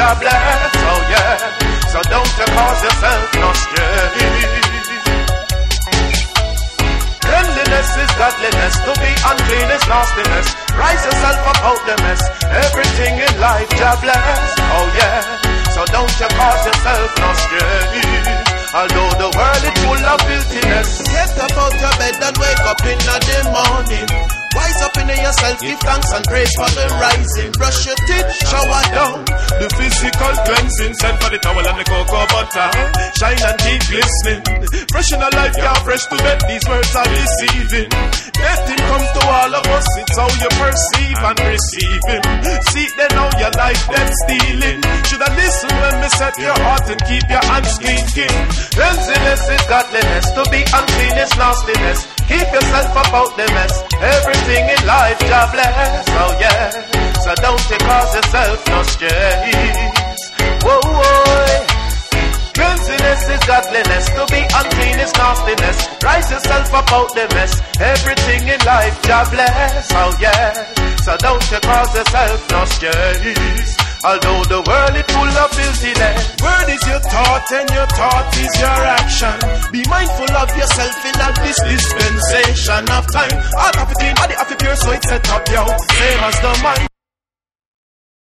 Jah bless, oh yeah. So don't you cause yourself no stress. Cleanliness is godliness, to be unclean is nastiness. Rise yourself up out the mess, everything in life Jah bless, oh yeah. So don't you cause yourself no stress. Although the world is full of filthiness, get up out of bed and wake up in the morning. Wise up in yourself, give thanks and praise for the rising. Brush your teeth, shower down. The physical cleansing, send for the towel and the cocoa butter. Shine and keep glistening. Fresh in a life, yeah, fresh to death, these words are deceiving. Death him comes to all of us, it's how you perceive and receive him. See then how your life death stealing. Should I listen when me set your heart and keep your hands clean? Cleanliness is godliness, to be unclean is nastiness. Keep yourself up out the mess, everything in life Jah bless, oh yeah. So don't you cause yourself no stress. Whoa, whoa. Cleanliness is godliness, to be unclean is nastiness. Rise yourself up out the mess, everything in life Jah bless, oh yeah. So don't you cause yourself no stress. Although the world is full of filthiness, word is your thought and your thought is your action. Be mindful of yourself in a dispensation of time. All of it clean, all the half pure, so it's set up, yo. Same as the mind